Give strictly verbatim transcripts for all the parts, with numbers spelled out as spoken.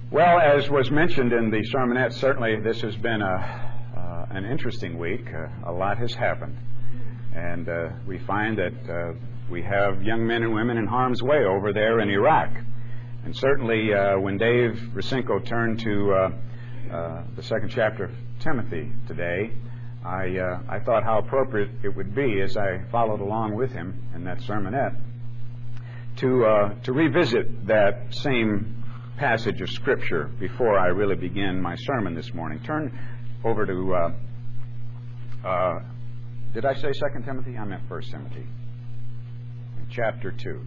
Well, as was mentioned in the sermonette, certainly this has been a, uh, an interesting week. Uh, a lot has happened. And uh, we find that uh, we have young men and women in harm's way over there in Iraq. And certainly uh, when Dave Racinko turned to uh, uh, the second chapter of Timothy today, I, uh, I thought how appropriate it would be, as I followed along with him in that sermonette, to, uh, to revisit that same passage of Scripture before I really begin my sermon this morning. Turn over to, uh, uh, did I say Second Timothy? I meant First Timothy, chapter two.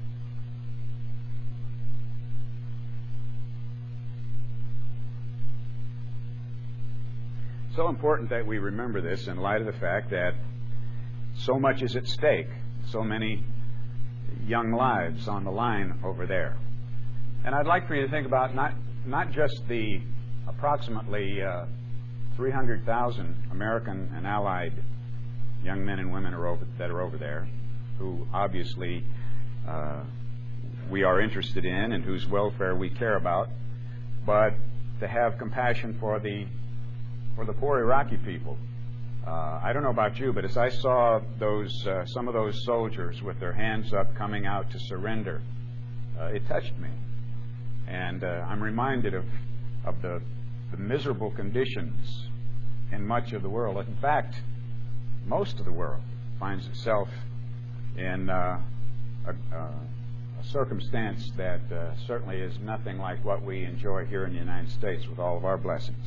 So important that we remember this in light of the fact that so much is at stake, so many young lives on the line over there. And I'd like for you to think about not not just the approximately uh, three hundred thousand American and Allied young men and women are over, that are over there, who obviously uh, we are interested in and whose welfare we care about, but to have compassion for the for the poor Iraqi people. Uh, I don't know about you, but as I saw those uh, some of those soldiers with their hands up coming out to surrender, uh, it touched me. And uh, I'm reminded of, of the, the miserable conditions in much of the world. In fact, most of the world finds itself in uh, a, a circumstance that uh, certainly is nothing like what we enjoy here in the United States with all of our blessings.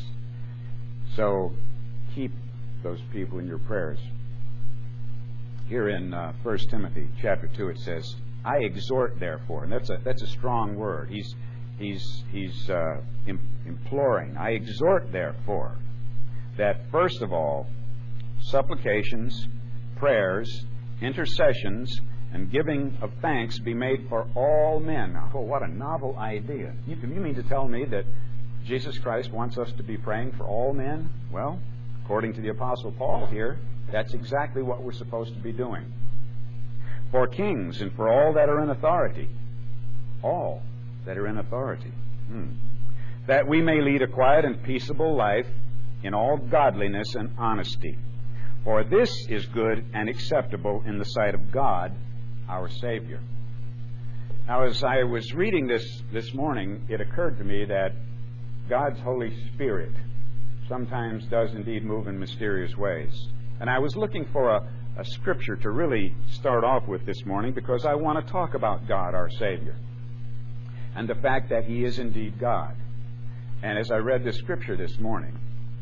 So keep those people in your prayers. Here in uh, First Timothy chapter two it says, I exhort therefore, and that's a, that's a strong word. He's He's, he's uh, im- imploring. I exhort, therefore, that first of all, supplications, prayers, intercessions, and giving of thanks be made for all men. Now, oh, what a novel idea. You, you mean to tell me that Jesus Christ wants us to be praying for all men? Well, according to the Apostle Paul here, that's exactly what we're supposed to be doing. For kings and for all that are in authority. All that are in authority, hmm. that we may lead a quiet and peaceable life in all godliness and honesty. For this is good and acceptable in the sight of God, our Savior. Now, as I was reading this this morning, it occurred to me that God's Holy Spirit sometimes does indeed move in mysterious ways. And I was looking for a, a scripture to really start off with this morning, because I want to talk about God, our Savior, and the fact that He is indeed God. And as I read the scripture this morning,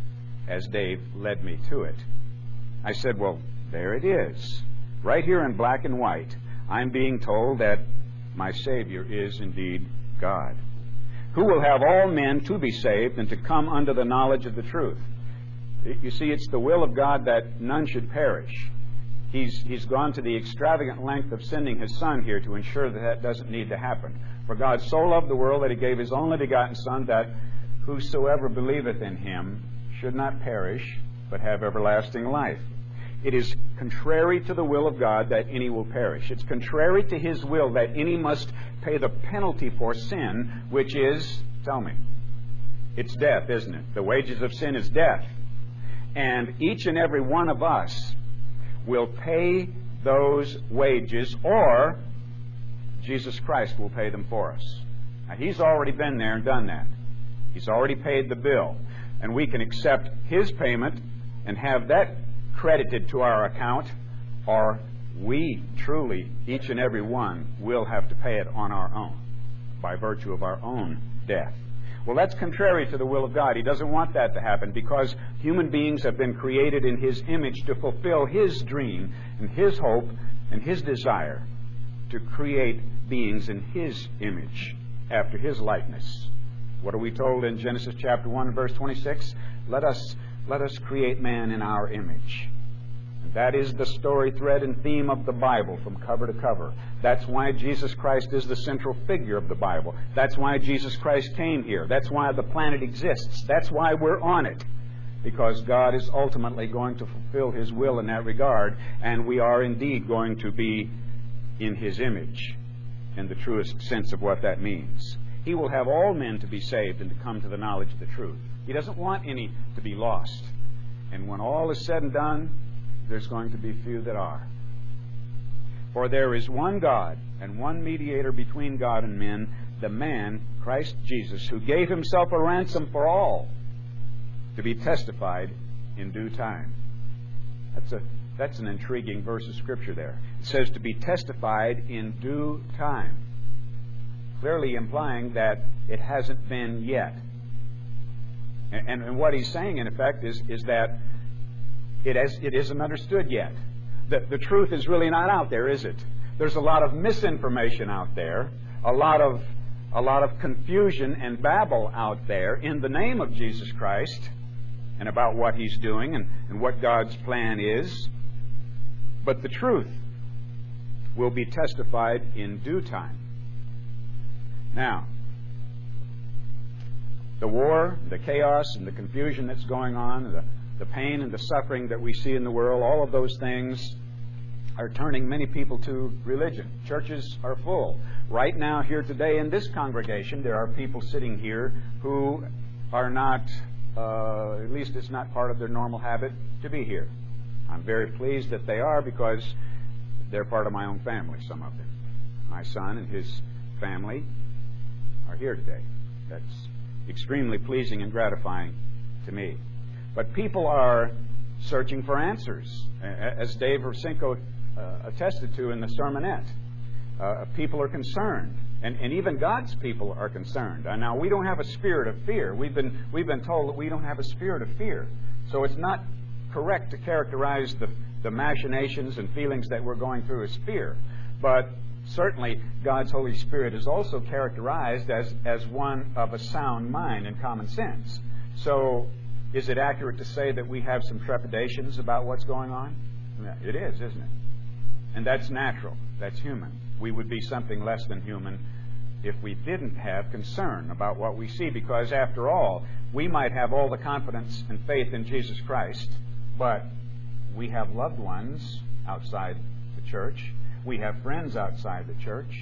as Dave led me to it, I said, well, there it is. Right here in black and white, I'm being told that my Savior is indeed God, who will have all men to be saved and to come unto the knowledge of the truth. You see, it's the will of God that none should perish. He's, he's gone to the extravagant length of sending His Son here to ensure that that doesn't need to happen. For God so loved the world that He gave His only begotten Son, that whosoever believeth in Him should not perish, but have everlasting life. It is contrary to the will of God that any will perish. It's contrary to His will that any must pay the penalty for sin, which is, tell me, it's death, isn't it? The wages of sin is death. And each and every one of us will pay those wages, or Jesus Christ will pay them for us. Now, He's already been there and done that. He's already paid the bill. And we can accept His payment and have that credited to our account, or we truly, each and every one, will have to pay it on our own by virtue of our own death. Well, that's contrary to the will of God. He doesn't want that to happen, because human beings have been created in His image to fulfill His dream and His hope and His desire to create beings in His image, after His likeness. What are we told in Genesis chapter one, verse twenty-six? Let us, let us create man in our image. That is the story, thread, and theme of the Bible from cover to cover. That's why Jesus Christ is the central figure of the Bible. That's why Jesus Christ came here. That's why the planet exists. That's why we're on it. Because God is ultimately going to fulfill His will in that regard, and we are indeed going to be in His image in the truest sense of what that means. He will have all men to be saved and to come to the knowledge of the truth. He doesn't want any to be lost. And when all is said and done, there's going to be few that are. For there is one God and one mediator between God and men, the man, Christ Jesus, who gave himself a ransom for all, to be testified in due time. That's a that's an intriguing verse of Scripture there. It says to be testified in due time, clearly implying that it hasn't been yet. And, and, and what he's saying, in effect, is, is that it, has, it isn't understood yet. The, the truth is really not out there, is it? There's a lot of misinformation out there, a lot of a lot of confusion and babble out there in the name of Jesus Christ and about what He's doing and, and what God's plan is. But the truth will be testified in due time. Now, the war, the chaos, and the confusion that's going on, the, the pain and the suffering that we see in the world, all of those things are turning many people to religion. Churches are full. Right now, here today in this congregation, there are people sitting here who are not, uh, at least it's not part of their normal habit to be here. I'm very pleased that they are, because they're part of my own family, some of them. My son and his family are here today. That's extremely pleasing and gratifying to me. But people are searching for answers, as Dave Rosinko uh, attested to in the sermonette. Uh, people are concerned, and, and even God's people are concerned. Uh, now, we don't have a spirit of fear. We've been we've been told that we don't have a spirit of fear. So it's not correct to characterize the, the machinations and feelings that we're going through as fear. But certainly, God's Holy Spirit is also characterized as, as one of a sound mind and common sense. So, is it accurate to say that we have some trepidations about what's going on? Yeah, it is, isn't it? And that's natural. That's human. We would be something less than human if we didn't have concern about what we see, because after all, we might have all the confidence and faith in Jesus Christ, but we have loved ones outside the church. We have friends outside the church.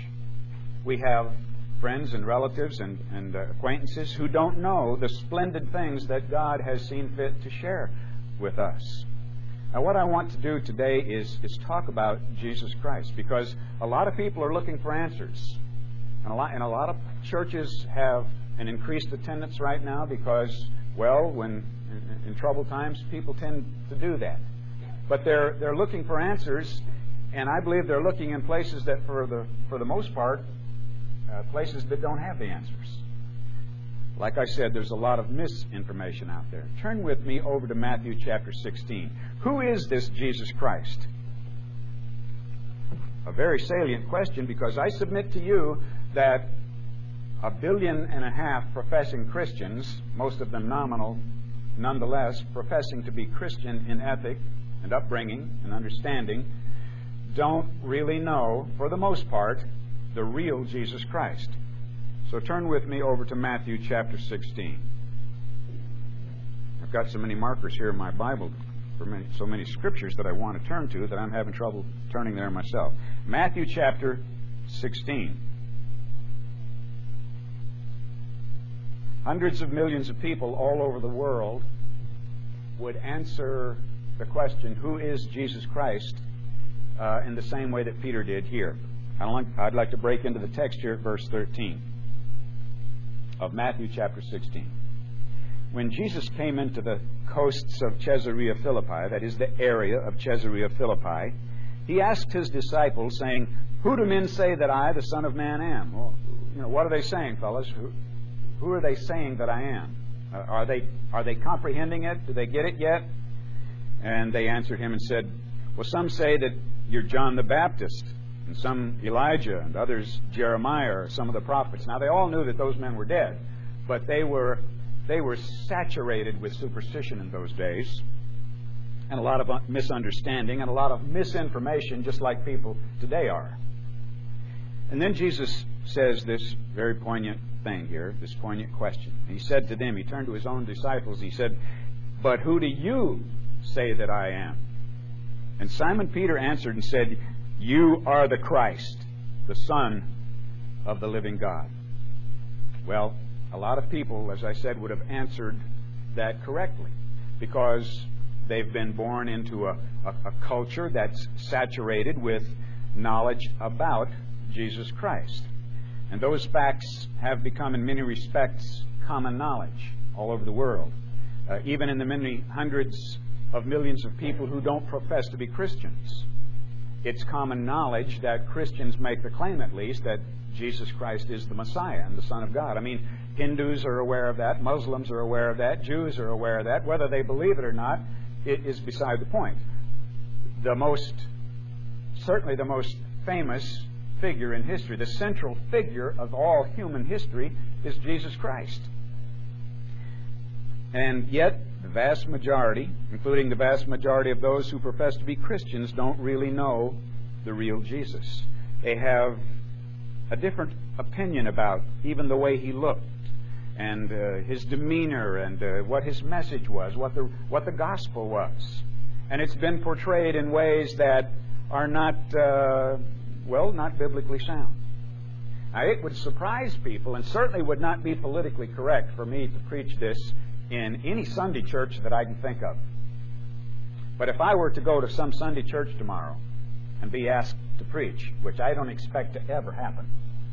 We have friends and relatives and, and uh, acquaintances who don't know the splendid things that God has seen fit to share with us. Now, what I want to do today is, is talk about Jesus Christ, because a lot of people are looking for answers. And a lot, and a lot of churches have an increased attendance right now because, well, when in, in troubled times, people tend to do that. But they're they're looking for answers, and I believe they're looking in places that, for the for the most part, uh, places that don't have the answers. Like I said, there's a lot of misinformation out there. Turn with me over to Matthew chapter sixteen. Who is this Jesus Christ? A very salient question, because I submit to you that a billion and a half professing Christians, most of them nominal, nonetheless professing to be Christian in ethic and upbringing and understanding, don't really know, for the most part, the real Jesus Christ. So turn with me over to Matthew chapter sixteen. I've got so many markers here in my Bible for many, so many scriptures that I want to turn to that I'm having trouble turning there myself. Matthew chapter sixteen. Hundreds of millions of people all over the world would answer the question, who is Jesus Christ, uh, in the same way that Peter did here. I'd like, I'd like to break into the text here at verse thirteen of Matthew chapter sixteen. When Jesus came into the coasts of Caesarea Philippi, that is the area of Caesarea Philippi, he asked his disciples, saying, "Who do men say that I, the Son of Man, am?" Well, you know, what are they saying, fellas? Who, who are they saying that I am? Uh, are they are they comprehending it? Do they get it yet? And they answered him and said, "Well, some say that you're John the Baptist, and some Elijah, and others Jeremiah, or some of the prophets." Now, they all knew that those men were dead, but they were they were saturated with superstition in those days, and a lot of misunderstanding and a lot of misinformation, just like people today are. And then Jesus says this very poignant thing here, this poignant question. He said to them, he turned to his own disciples, he said, "But who do you say that I am?" And Simon Peter answered and said, "You are the Christ, the Son of the living God." Well, a lot of people, as I said, would have answered that correctly, because they've been born into a, a, a culture that's saturated with knowledge about Jesus Christ. And those facts have become, in many respects, common knowledge all over the world, uh, even in the many hundreds of millions of people who don't profess to be Christians. It's common knowledge that Christians make the claim, at least, that Jesus Christ is the Messiah and the Son of God. I mean, Hindus are aware of that, Muslims are aware of that, Jews are aware of that. Whether they believe it or not, it is beside the point. The most, certainly the most famous figure in history, the central figure of all human history, is Jesus Christ. And yet, the vast majority, including the vast majority of those who profess to be Christians, don't really know the real Jesus. They have a different opinion about even the way He looked, and uh, His demeanor, and uh, what His message was, what the what the gospel was. And it's been portrayed in ways that are not, uh, well, not biblically sound. Now, it would surprise people, and certainly would not be politically correct for me to preach this in any Sunday church that I can think of. But if I were to go to some Sunday church tomorrow and be asked to preach, which I don't expect to ever happen,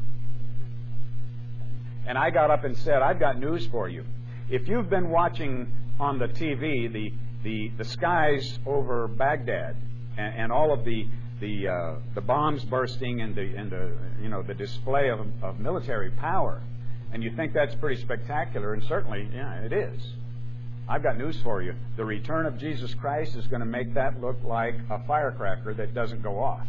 and I got up and said, I've got news for you. If you've been watching on the T V the the, the skies over Baghdad and, and all of the the uh, the bombs bursting and the and the you know the display of, of military power, and you think that's pretty spectacular, and certainly, yeah, it is. I've got news for you. The return of Jesus Christ is going to make that look like a firecracker that doesn't go off.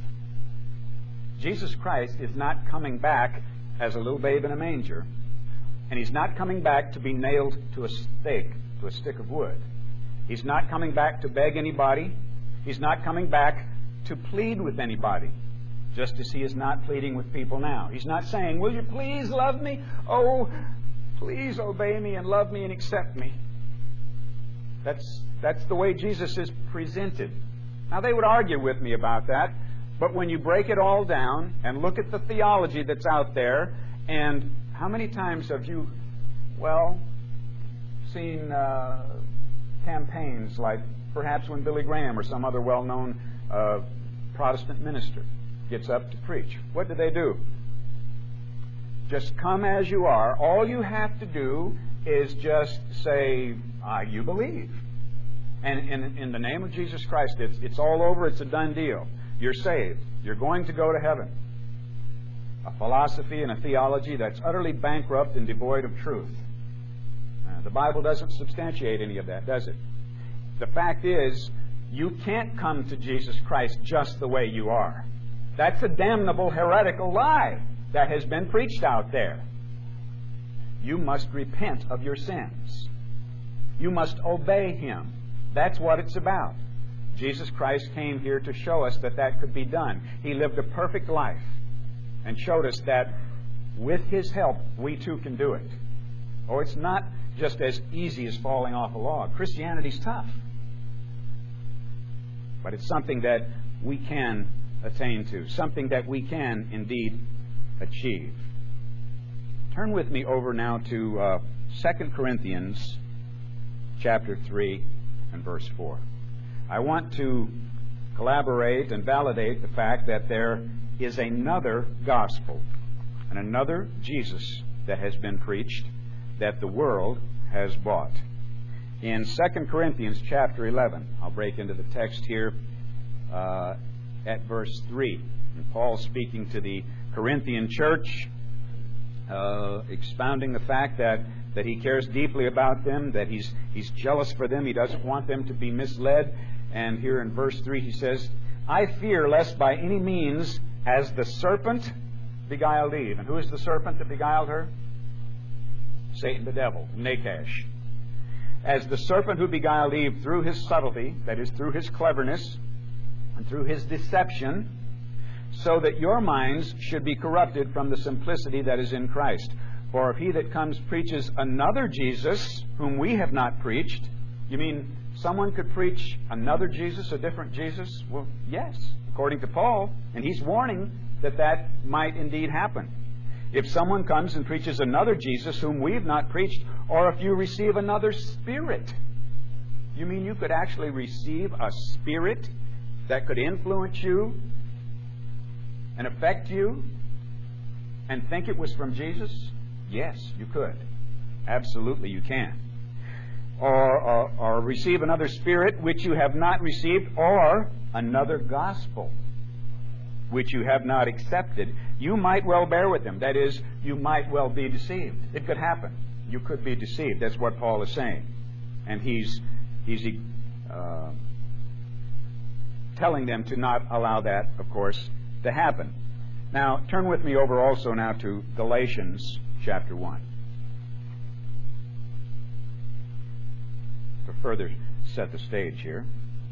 Jesus Christ is not coming back as a little babe in a manger, and He's not coming back to be nailed to a stake, to a stick of wood. He's not coming back to beg anybody. He's not coming back to plead with anybody, just as He is not pleading with people now. He's not saying, will you please love me? Oh, please obey me and love me and accept me. That's, that's the way Jesus is presented. Now, they would argue with me about that, but when you break it all down and look at the theology that's out there, and how many times have you, well, seen uh, campaigns like perhaps when Billy Graham or some other well-known uh, Protestant minister gets up to preach? What do they do? Just come as you are. All you have to do is just say, ah, you believe. And in, in the name of Jesus Christ, it's, it's all over. It's a done deal. You're saved. You're going to go to heaven. A philosophy and a theology that's utterly bankrupt and devoid of truth. Uh, the Bible doesn't substantiate any of that, does it? The fact is, you can't come to Jesus Christ just the way you are. That's a damnable heretical lie that has been preached out there. You must repent of your sins. You must obey Him. That's what it's about. Jesus Christ came here to show us that that could be done. He lived a perfect life and showed us that with His help, we too can do it. Oh, it's not just as easy as falling off a log. Christianity's tough. But it's something that we can attain to, something that we can indeed achieve. Turn with me over now to uh, Second Corinthians chapter three and verse four. I want to collaborate and validate the fact that there is another gospel and another Jesus that has been preached that the world has bought. In Second Corinthians chapter eleven, I'll break into the text here uh, at verse three. And Paul speaking to the Corinthian church, uh, expounding the fact that, that he cares deeply about them, that he's, he's jealous for them, he doesn't want them to be misled. And here in verse three he says, I fear lest by any means, as the serpent beguiled Eve. And who is the serpent that beguiled her? Satan the devil, Nakash. As the serpent who beguiled Eve through his subtlety, that is, through his cleverness, and through his deception, so that your minds should be corrupted from the simplicity that is in Christ. For if he that comes preaches another Jesus, whom we have not preached, you mean someone could preach another Jesus, a different Jesus? Well, yes, according to Paul, and he's warning that that might indeed happen. If someone comes and preaches another Jesus whom we've not preached, or if you receive another spirit. You mean you could actually receive a spirit that could influence you and affect you and think it was from Jesus? Yes, you could. Absolutely, you can. Or, or, or receive another spirit which you have not received, or another gospel which you have not accepted. You might well bear with them. That is, you might well be deceived. It could happen. You could be deceived. That's what Paul is saying. And he's, he's uh, telling them to not allow that, of course, to happen. Now, turn with me over also now to Galatians chapter one. To further set the stage here.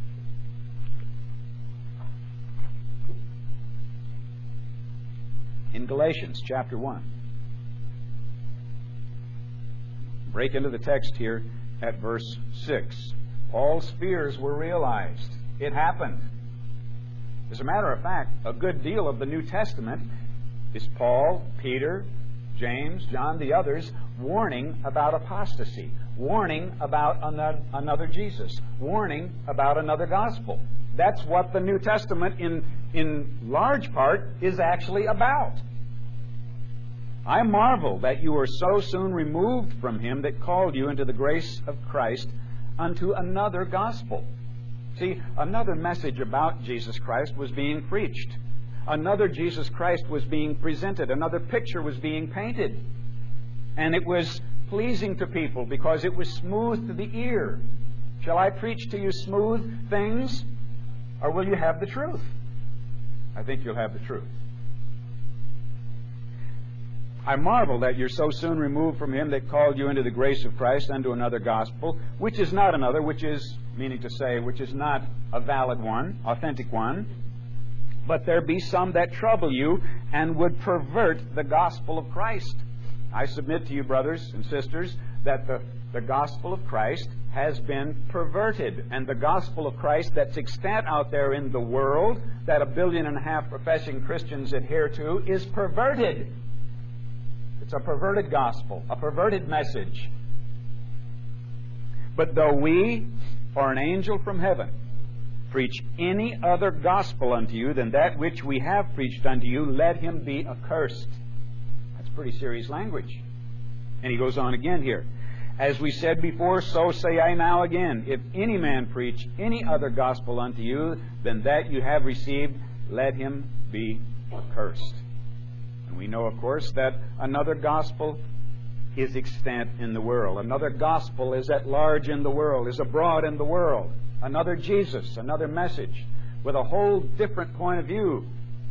In Galatians chapter one. Break into the text here at verse six. Paul's fears were realized. It happened. As a matter of fact, a good deal of the New Testament is Paul, Peter, James, John, the others, warning about apostasy, warning about another Jesus, warning about another gospel. That's what the New Testament in, in large part is actually about. I marvel that you are so soon removed from him that called you into the grace of Christ unto another gospel. See, another message about Jesus Christ was being preached. Another Jesus Christ was being presented. Another picture was being painted. And it was pleasing to people because it was smooth to the ear. Shall I preach to you smooth things, or will you have the truth? I think you'll have the truth. I marvel that you're so soon removed from him that called you into the grace of Christ unto another gospel, which is not another, which is, meaning to say, which is not a valid one, authentic one. But there be some that trouble you and would pervert the gospel of Christ. I submit to you, brothers and sisters, that the, the gospel of Christ has been perverted. And the gospel of Christ that's extant out there in the world, that a billion and a half professing Christians adhere to, is perverted. It's a perverted gospel, a perverted message. But though we, or an angel from heaven, preach any other gospel unto you than that which we have preached unto you, let him be accursed. That's pretty serious language. And he goes on again here. As we said before, so say I now again, if any man preach any other gospel unto you than that you have received, let him be accursed. And we know, of course, that another gospel is extant in the world. Another gospel is at large in the world, is abroad in the world. Another Jesus, another message with a whole different point of view.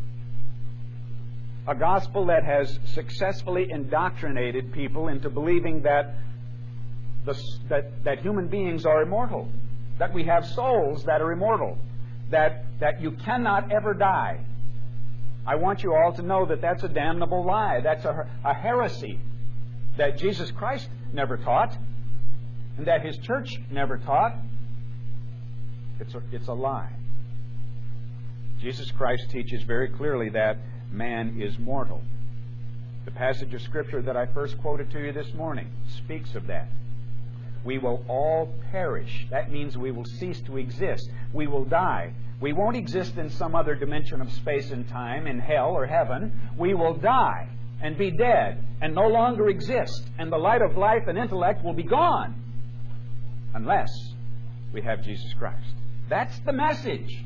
A gospel that has successfully indoctrinated people into believing that, the, that, that human beings are immortal, that we have souls that are immortal, that, that you cannot ever die. I want you all to know that that's a damnable lie. That's a, a heresy that Jesus Christ never taught and that His church never taught. It's a, it's a lie. Jesus Christ teaches very clearly that man is mortal. The passage of Scripture that I first quoted to you this morning speaks of that. We will all perish. That means we will cease to exist. We will die. We won't exist in some other dimension of space and time, in hell or heaven. We will die and be dead and no longer exist. And the light of life and intellect will be gone unless we have Jesus Christ. That's the message.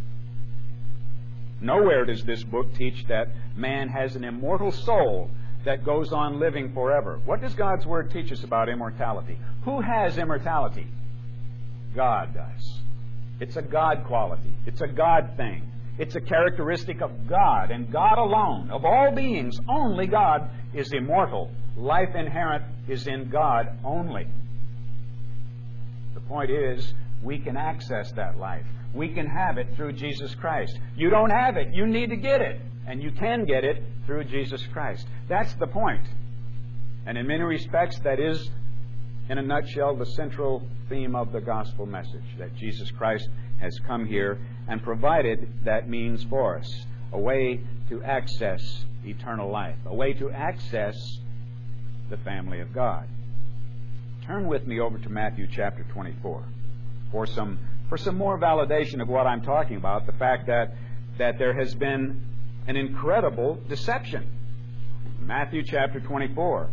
Nowhere does this book teach that man has an immortal soul that goes on living forever. What does God's Word teach us about immortality? Who has immortality? God does. It's a God quality. It's a God thing. It's a characteristic of God and God alone. Of all beings, only God is immortal. Life inherent is in God only. The point is, we can access that life. We can have it through Jesus Christ. You don't have it. You need to get it. And you can get it through Jesus Christ. That's the point. And in many respects, that is, in a nutshell, the central theme of the gospel message, that Jesus Christ has come here and provided that means for us. a way to access eternal life, a way to access the family of God. Turn with me over to Matthew chapter twenty-four for some for some more validation of what I'm talking about, the fact that that there has been an incredible deception. Matthew chapter twenty-four.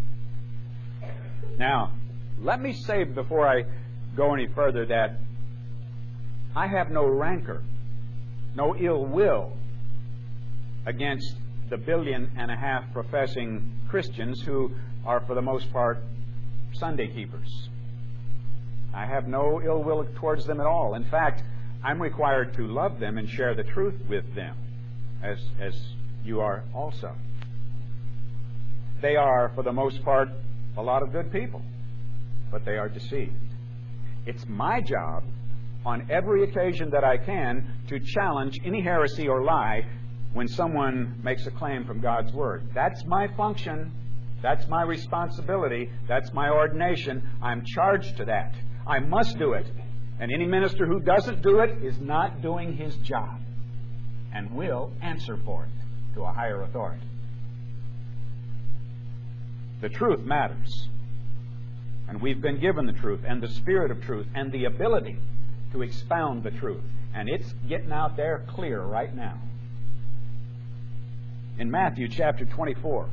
Now, let me say before I go any further that I have no rancor, no ill will against the billion and a half professing Christians who are, for the most part, Sunday keepers. I have no ill will towards them at all. In fact, I'm required to love them and share the truth with them, as, as you are also. They are, for the most part, a lot of good people, but they are deceived. It's my job, on every occasion that I can, to challenge any heresy or lie when someone makes a claim from God's Word. That's my function. That's my responsibility. That's my ordination. I'm charged to that. I must do it. And any minister who doesn't do it is not doing his job and will answer for it to a higher authority. The truth matters. And we've been given the truth and the spirit of truth and the ability to expound the truth. And it's getting out there clear right now. In Matthew chapter twenty-four,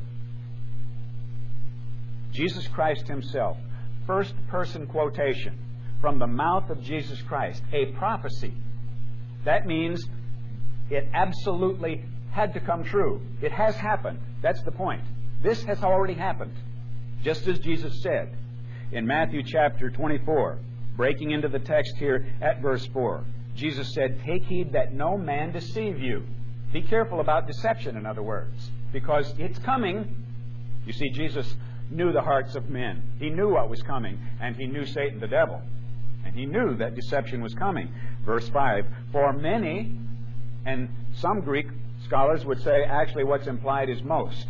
Jesus Christ Himself, first person quotation from the mouth of Jesus Christ, a prophecy. That means it absolutely had to come true. It has happened. That's the point. This has already happened, just as Jesus said. In Matthew chapter twenty-four, breaking into the text here at verse four, Jesus said, "Take heed that no man deceive you." Be careful about deception, in other words, because it's coming. You see, Jesus knew the hearts of men. He knew what was coming, and He knew Satan the devil. And He knew that deception was coming. Verse five, "For many," and some Greek scholars would say actually what's implied is most.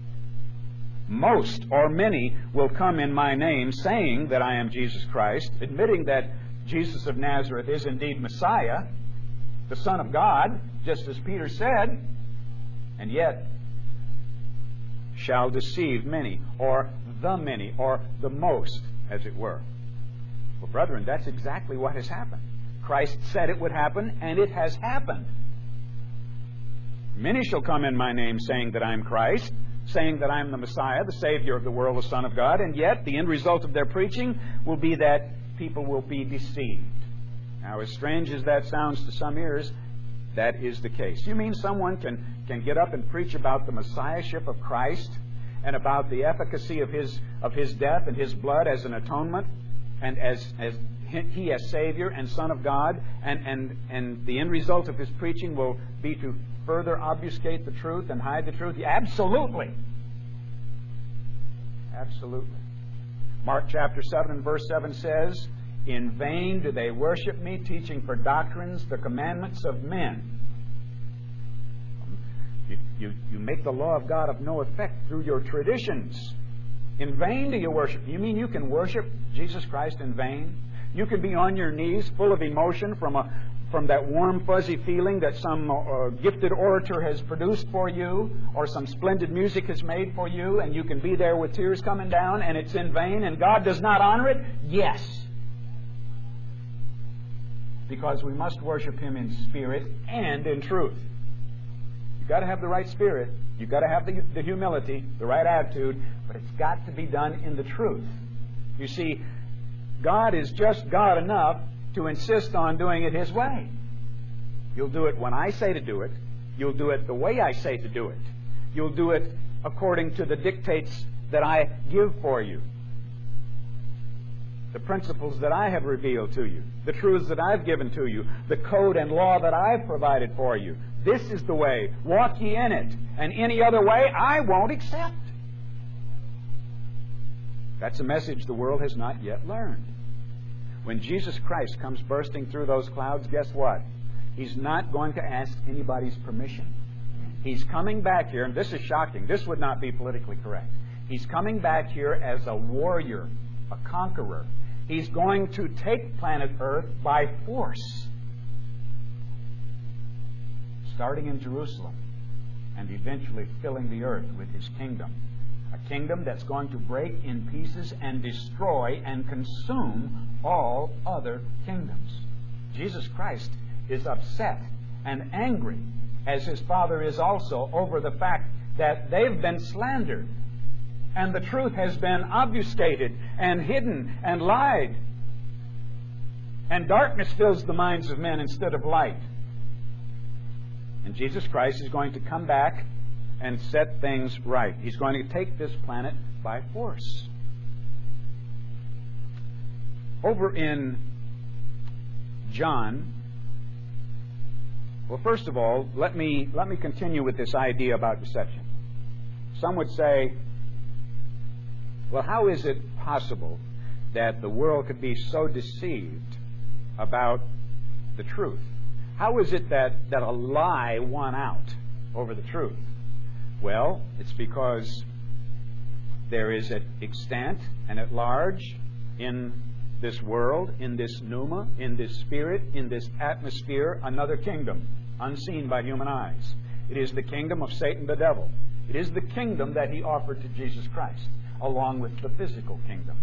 "Most or many will come in my name, saying that I am Jesus Christ," admitting that Jesus of Nazareth is indeed Messiah, the Son of God, just as Peter said, "and yet shall deceive many," or the many, or the most, as it were. Well, brethren, that's exactly what has happened. Christ said it would happen, and it has happened. "Many shall come in my name, saying that I am Christ," saying that I am the Messiah, the Savior of the world, the Son of God, and yet the end result of their preaching will be that people will be deceived. Now, as strange as that sounds to some ears, that is the case. You mean someone can, can get up and preach about the Messiahship of Christ and about the efficacy of His of His death and His blood as an atonement and as, as He as Savior and Son of God, and, and, and the end result of His preaching will be to further obfuscate the truth and hide the truth? Yeah, absolutely. Absolutely. Mark chapter seven and verse seven says, "In vain do they worship me, teaching for doctrines the commandments of men." You, you, you make the law of God of no effect through your traditions. In vain do you worship. You mean you can worship Jesus Christ in vain? You can be on your knees full of emotion from a from that warm, fuzzy feeling that some uh, gifted orator has produced for you, or some splendid music has made for you, and you can be there with tears coming down, and it's in vain, and God does not honor it? Yes. Because we must worship Him in spirit and in truth. You've got to have the right spirit. You've got to have the, the humility, the right attitude, but it's got to be done in the truth. You see, God is just God enough to insist on doing it His way. You'll do it when I say to do it. You'll do it the way I say to do it. You'll do it according to the dictates that I give for you. The principles that I have revealed to you. The truths that I've given to you. The code and law that I've provided for you. This is the way. Walk ye in it. And any other way I won't accept. That's a message the world has not yet learned. When Jesus Christ comes bursting through those clouds, guess what? He's not going to ask anybody's permission. He's coming back here, and this is shocking. This would not be politically correct. He's coming back here as a warrior, a conqueror. He's going to take planet Earth by force. starting in Jerusalem and eventually filling the earth with His kingdom. A kingdom that's going to break in pieces and destroy and consume all other kingdoms. Jesus Christ is upset and angry, as His Father is also, over the fact that they've been slandered and the truth has been obfuscated and hidden and lied. And darkness fills the minds of men instead of light. And Jesus Christ is going to come back and set things right. He's going to take this planet by force. Over in John, well, first of all, let me let me continue with this idea about deception. Some would say, well, how is it possible that the world could be so deceived about the truth? How is it that, that a lie won out over the truth? Well, it's because there is at extent and at large in this world, in this pneuma, in this spirit, in this atmosphere, another kingdom, unseen by human eyes. It is the kingdom of Satan the devil. It is the kingdom that he offered to Jesus Christ, along with the physical kingdom.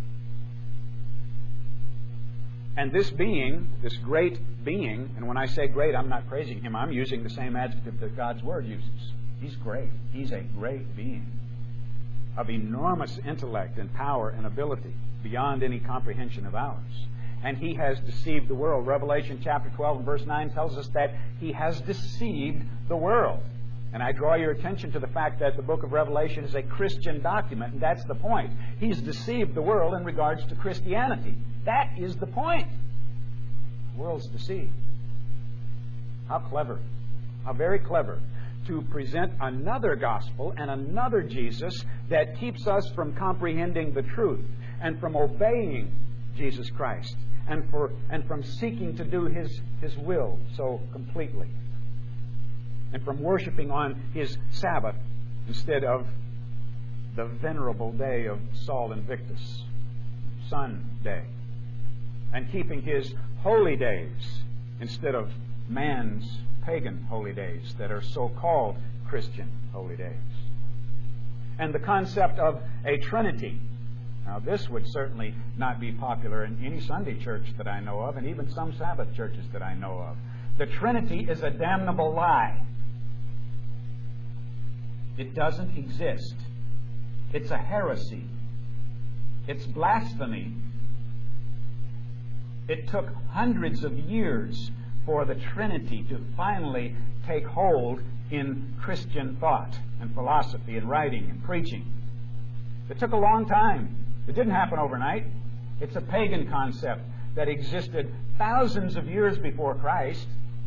And this being, this great being, and when I say great, I'm not praising him, I'm using the same adjective that God's Word uses. He's great. He's a great being of enormous intellect and power and ability beyond any comprehension of ours. And he has deceived the world. Revelation chapter twelve and verse nine tells us that he has deceived the world. And I draw your attention to the fact that the book of Revelation is a Christian document, and that's the point. He's deceived the world in regards to Christianity. That is the point. The world's deceived. How clever. How very clever to present another gospel and another Jesus that keeps us from comprehending the truth and from obeying Jesus Christ and for and from seeking to do His, His will so completely, and from worshiping on His Sabbath instead of the venerable day of Sol Invictus, Sunday, and keeping His holy days instead of man's pagan holy days that are so-called Christian holy days. And the concept of a Trinity. Now, this would certainly not be popular in any Sunday church that I know of, and even some Sabbath churches that I know of. The Trinity is a damnable lie. It doesn't exist. It's a heresy. It's blasphemy. It took hundreds of years for the Trinity to finally take hold in Christian thought and philosophy and writing and preaching. It took a long time. It didn't happen overnight. It's a pagan concept that existed thousands of years before Christ.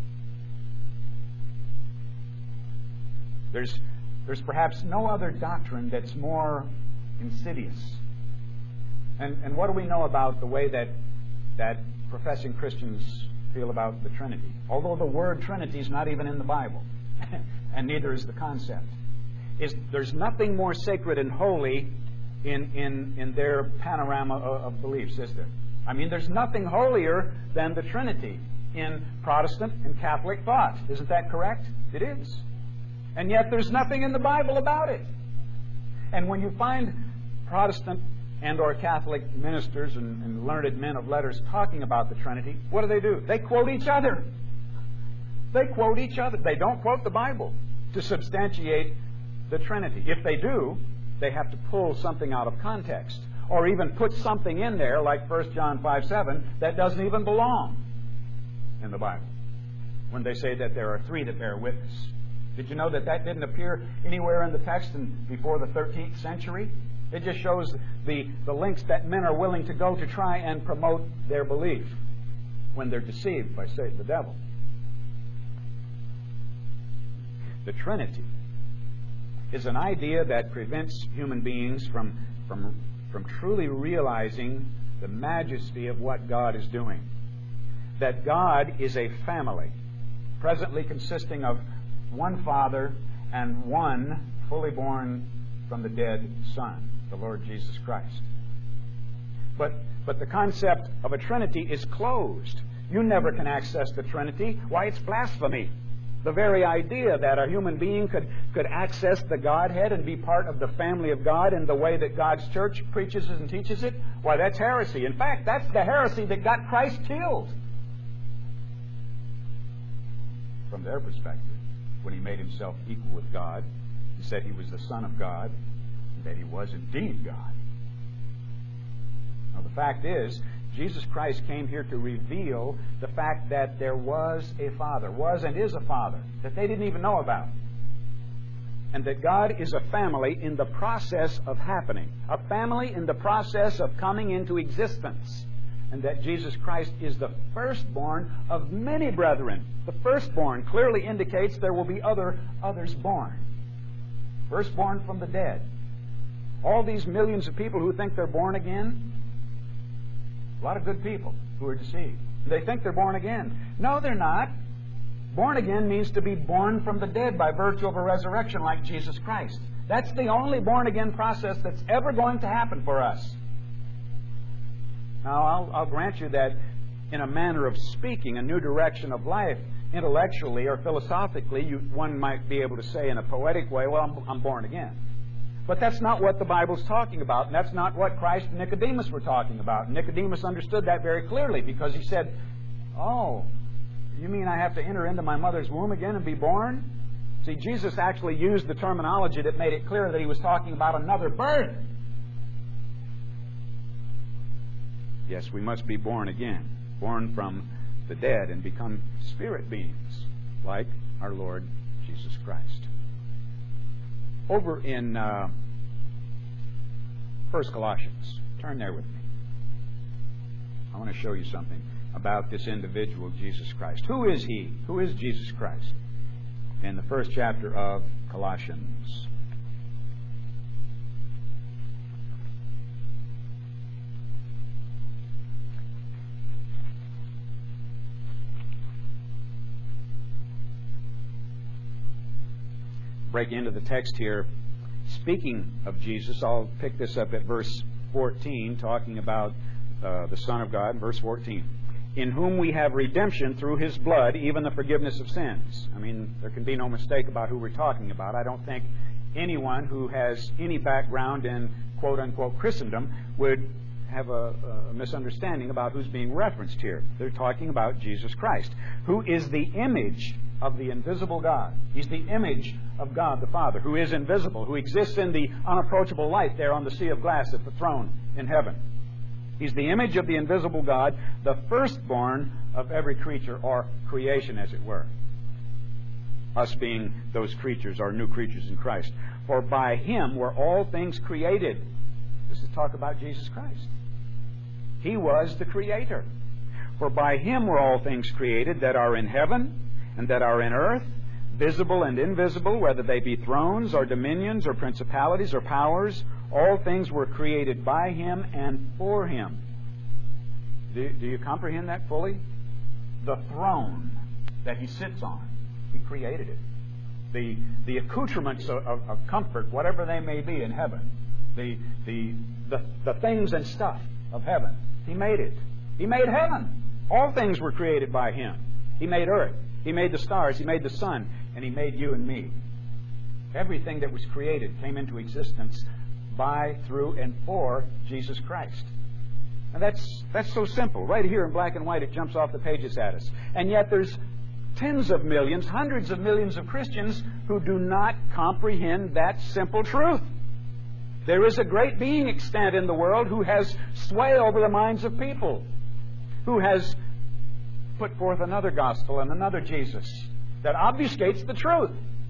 There's, there's perhaps no other doctrine that's more insidious. And, and what do we know about the way that, that professing Christians feel about the Trinity? Although the word Trinity is not even in the Bible, and neither is the concept. Is, there's nothing more sacred and holy in, in, in their panorama of, of beliefs, is there? I mean, there's nothing holier than the Trinity in Protestant and Catholic thought. Isn't that correct? It is. And yet there's nothing in the Bible about it. And when you find Protestant and or Catholic ministers and, and learned men of letters talking about the Trinity, what do they do? They quote each other. They quote each other. They don't quote the Bible to substantiate the Trinity. If they do, they have to pull something out of context, or even put something in there like First John five seven that doesn't even belong in the Bible when they say that there are three that bear witness. Did you know that that didn't appear anywhere in the text in, before the thirteenth century? It just shows the, the lengths that men are willing to go to try and promote their belief when they're deceived by Satan, the devil. The Trinity is an idea that prevents human beings from, from, from truly realizing the majesty of what God is doing. That God is a family, presently consisting of one Father and one fully born from the dead Son, the Lord Jesus Christ. But, but the concept of a Trinity is closed. You never can access the Trinity. Why, it's blasphemy. The very idea that a human being could, could access the Godhead and be part of the family of God in the way that God's church preaches and teaches it, why, that's heresy. In fact, that's the heresy that got Christ killed. From their perspective, when He made Himself equal with God, He said He was the Son of God, and that He was indeed God. Now, the fact is, Jesus Christ came here to reveal the fact that there was a Father, was and is a Father, that they didn't even know about. And that God is a family in the process of happening, a family in the process of coming into existence. And that Jesus Christ is the firstborn of many brethren. The firstborn clearly indicates there will be other others born. Firstborn from the dead. All these millions of people who think they're born again, a lot of good people who are deceived. They think they're born again. No, they're not. Born again means to be born from the dead by virtue of a resurrection like Jesus Christ. That's the only born again process that's ever going to happen for us. Now, I'll, I'll grant you that in a manner of speaking, a new direction of life, intellectually or philosophically, you, one might be able to say in a poetic way, well, I'm, I'm born again. But that's not what the Bible's talking about, and that's not what Christ and Nicodemus were talking about. Nicodemus understood that very clearly because he said, oh, you mean I have to enter into my mother's womb again and be born? See, Jesus actually used the terminology that made it clear that He was talking about another birth. Yes, we must be born again, born from the dead and become spirit beings like our Lord Jesus Christ. Over in uh, First Colossians, turn there with me. I want to show you something about this individual, Jesus Christ. Who is He? Who is Jesus Christ? In the first chapter of Colossians. Break into the text here. Speaking of Jesus, I'll pick this up at verse fourteen, talking about uh, the Son of God, verse fourteen. In whom we have redemption through His blood, even the forgiveness of sins. I mean, there can be no mistake about who we're talking about. I don't think anyone who has any background in quote-unquote Christendom would have a, a misunderstanding about who's being referenced here. They're talking about Jesus Christ, who is the image of the invisible God. He's the image of God the Father, who is invisible, who exists in the unapproachable light there on the sea of glass at the throne in heaven. He's the image of the invisible God, the firstborn of every creature, or creation, as it were. Us being those creatures, or new creatures in Christ. For by Him were all things created. This is talk about Jesus Christ. He was the Creator. For by Him were all things created that are in heaven and that are in earth, visible and invisible, whether they be thrones or dominions or principalities or powers. All things were created by Him and for Him. Do, do you comprehend that fully? The throne that He sits on, He created it. The, the accoutrements of, of, of comfort, whatever they may be in heaven, the, the, the, the things and stuff of heaven, He made it. He made heaven. All things were created by Him. He made earth. He made the stars. He made the sun. And He made you and me. Everything that was created came into existence by, through, and for Jesus Christ. And that's that's so simple. Right here in black and white, it jumps off the pages at us. And yet there's tens of millions, hundreds of millions of Christians who do not comprehend that simple truth. There is a great being extant in the world who has sway over the minds of people, who has put forth another gospel and another Jesus that obfuscates the truth.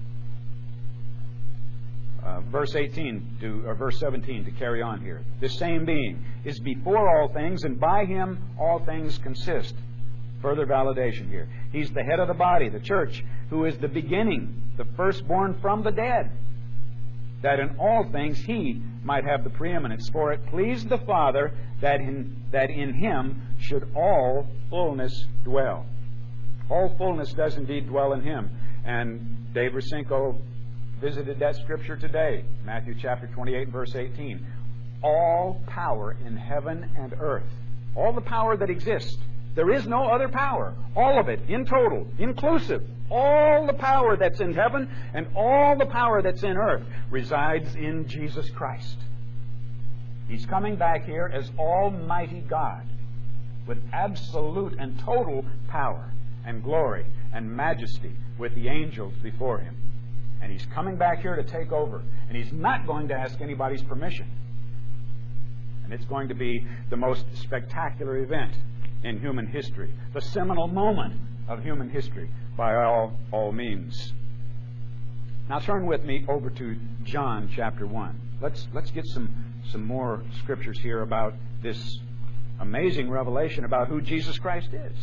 Uh, verse eighteen to or verse seventeen to carry on here. This same being is before all things, and by Him all things consist. Further validation here. He's the head of the body, the church, who is the beginning, the firstborn from the dead, that in all things He might have the preeminence. For it pleased the Father that in, that in Him should all fullness dwell. All fullness does indeed dwell in Him. And Dave Racinko visited that scripture today, Matthew chapter twenty-eight, verse eighteen. All power in heaven and earth, all the power that exists, There is no other power. All of it, in total, inclusive. All the power that's in heaven and all the power that's in earth resides in Jesus Christ. He's coming back here as Almighty God with absolute and total power and glory and majesty with the angels before Him. And He's coming back here to take over. And He's not going to ask anybody's permission. And it's going to be the most spectacular event in human history, the seminal moment of human history by all, all means. Now turn with me over to John chapter one. Let's, let's get some, some more scriptures here about this amazing revelation about who Jesus Christ is.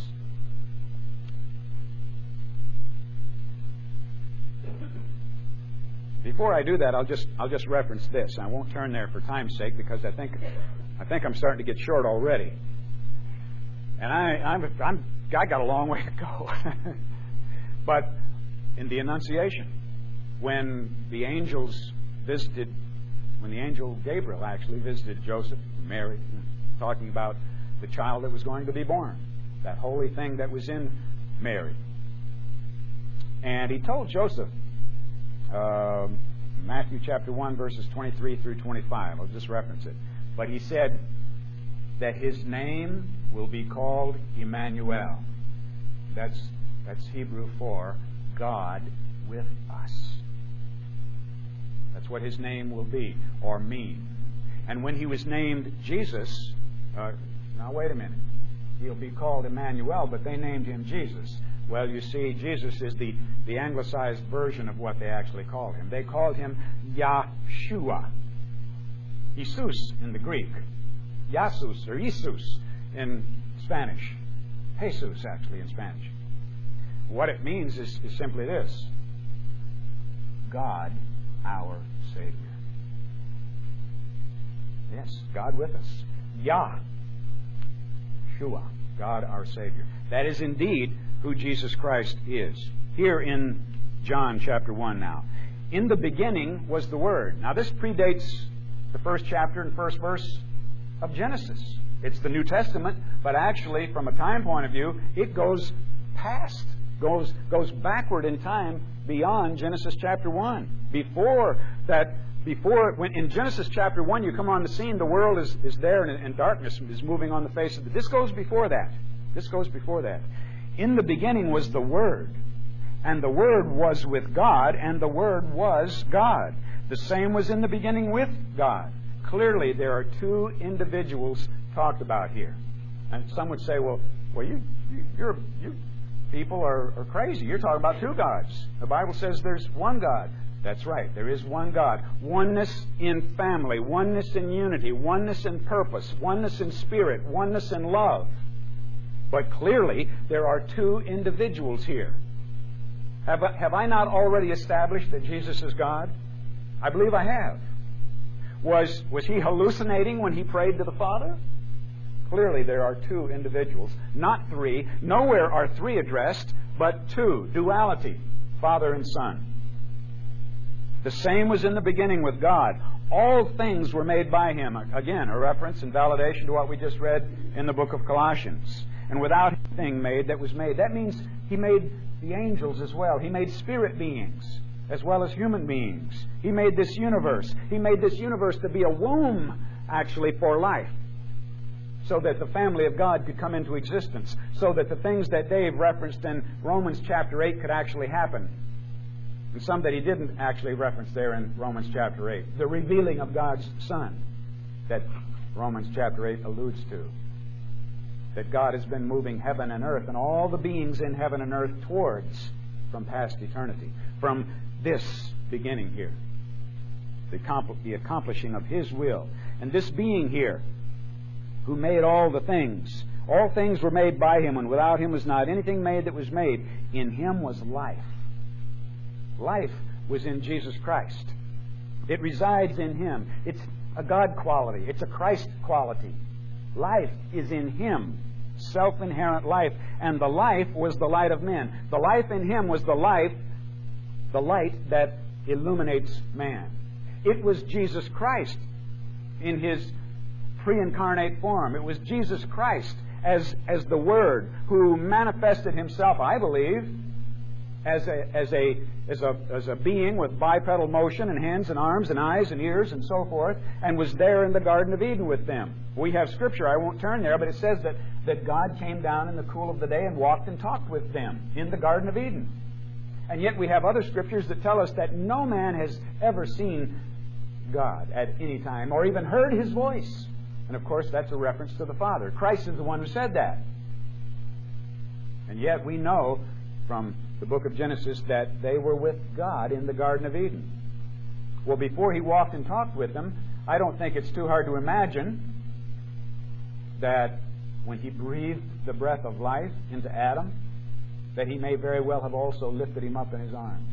Before I do that, I'll just I'll just reference this. I won't turn there for time's sake because I think I think I'm starting to get short already. And I I'm, I'm I got a long way to go. But in the Annunciation, when the angels visited, when the angel Gabriel actually visited Joseph and Mary, talking about the child that was going to be born, that holy thing that was in Mary, and he told Joseph. Uh, Matthew chapter one, verses twenty-three through twenty-five. I'll just reference it. But he said that his name will be called Emmanuel. That's, that's Hebrew for God with us. That's what his name will be, or mean. And when he was named Jesus, uh, now wait a minute. He'll be called Emmanuel, but they named him Jesus. Well, you see, Jesus is the, the anglicized version of what they actually called him. They called him Yahshua. Jesus in the Greek. Jesus or Jesus in Spanish. Jesus, actually, in Spanish. What it means is, is simply this. God, our Savior. Yes, God with us. Yahshua, God, our Savior. That is indeed who Jesus Christ is. Here in John chapter one now. In the beginning was the Word. Now this predates the first chapter and first verse of Genesis. It's the New Testament, but actually from a time point of view, it goes past, goes, goes backward in time beyond Genesis chapter one. Before that, before, when in Genesis chapter one you come on the scene, the world is, is there and, and darkness is moving on the face of it. This goes before that. This goes before that. In the beginning was the Word, and the Word was with God, and the Word was God. The same was in the beginning with God. Clearly, there are two individuals talked about here. And some would say, well, well, you, you, you're, you people are, are crazy. You're talking about two gods. The Bible says there's one God. That's right. There is one God. Oneness in family, oneness in unity, oneness in purpose, oneness in spirit, oneness in love. But clearly, there are two individuals here. Have I, have I not already established that Jesus is God? I believe I have. Was, was he hallucinating when he prayed to the Father? Clearly, there are two individuals, not three. Nowhere are three addressed, but two. Duality, Father and Son. The same was in the beginning with God. All things were made by Him. Again, a reference and validation to what we just read in the book of Colossians. And without anything made that was made. That means He made the angels as well. He made spirit beings as well as human beings. He made this universe. He made this universe to be a womb, actually, for life. So that the family of God could come into existence. So that the things that Dave referenced in Romans chapter eight could actually happen. And some that he didn't actually reference there in Romans chapter eight. The revealing of God's Son that Romans chapter eight alludes to. That God has been moving heaven and earth and all the beings in heaven and earth towards from past eternity. From this beginning here. The, accompl- the accomplishing of His will. And this being here, who made all the things. All things were made by Him, and without Him was not anything made that was made. In Him was life. Life was in Jesus Christ. It resides in Him. It's a God quality. It's a Christ quality. Life is in Him. Self-inherent life. And the life was the light of men. The life in Him was the life, the light that illuminates man. It was Jesus Christ in His pre-incarnate form. It was Jesus Christ as, as the Word who manifested Himself, I believe, as a, as, a, as, a, as a being with bipedal motion and hands and arms and eyes and ears and so forth, and was there in the Garden of Eden with them. We have Scripture, I won't turn there, but it says that, that God came down in the cool of the day and walked and talked with them in the Garden of Eden. And yet we have other Scriptures that tell us that no man has ever seen God at any time or even heard His voice. And of course that's a reference to the Father. Christ is the one who said that. And yet we know from the book of Genesis that they were with God in the Garden of Eden. Well, before He walked and talked with them, I don't think it's too hard to imagine that when He breathed the breath of life into Adam, that He may very well have also lifted him up in His arms.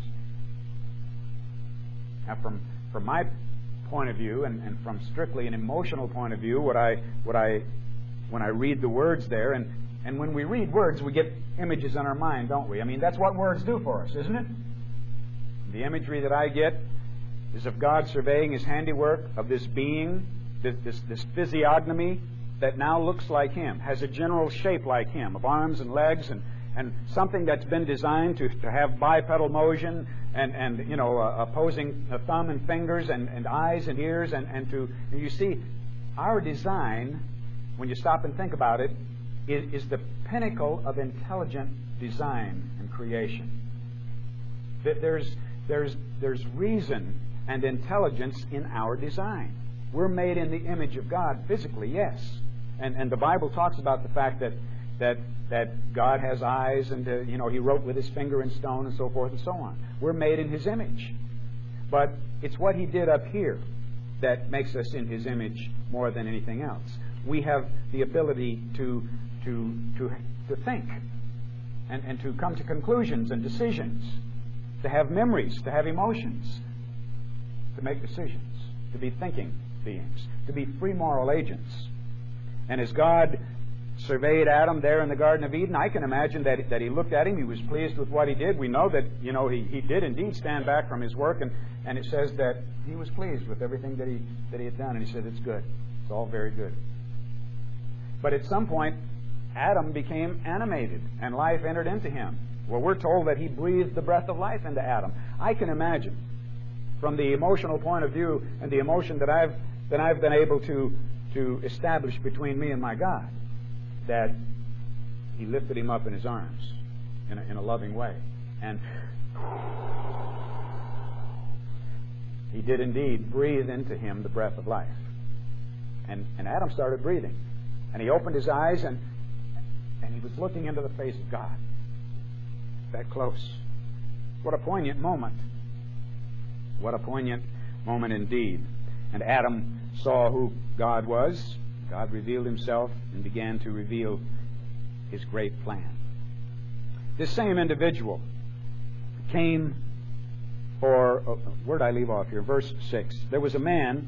Now, from, from my point of view, and, and from strictly an emotional point of view, what I, what I, when I read the words there, and, and when we read words, we get images in our mind, don't we? I mean, that's what words do for us, isn't it? The imagery that I get is of God surveying His handiwork, of this being, this, this, this physiognomy that now looks like Him, has a general shape like Him, of arms and legs, and and something that's been designed to, to have bipedal motion and, and you know, uh, opposing uh, thumb and fingers and, and eyes and ears. And, and to, and you see, our design, when you stop and think about it, is, is the pinnacle of intelligent design and creation. There's, there's, there's reason and intelligence in our design. We're made in the image of God physically, yes. And, and the Bible talks about the fact that that that God has eyes, and uh, you know, He wrote with His finger in stone and so forth and so on. We're made in His image. But it's what He did up here that makes us in His image more than anything else. We have the ability to to to to think and, and to come to conclusions and decisions, to have memories, to have emotions, to make decisions, to be thinking beings, to be free moral agents. And as God surveyed Adam there in the Garden of Eden, I can imagine that, that He looked at him, He was pleased with what he did. We know that, you know, he, he did indeed stand back from his work, and, and it says that He was pleased with everything that he, that he had done, and He said, it's good. It's all very good. But at some point, Adam became animated, and life entered into him. Well, we're told that He breathed the breath of life into Adam. I can imagine, from the emotional point of view and the emotion that I've, that I've been able to, to establish between me and my God, that He lifted him up in His arms in a, in a loving way. And He did indeed breathe into him the breath of life. And, and Adam started breathing. And he opened his eyes, and, and he was looking into the face of God. That close. What a poignant moment. What a poignant moment indeed. And Adam saw who God was. God revealed Himself and began to reveal His great plan. This same individual came for, oh, where did I leave off here? Verse six. There was a man,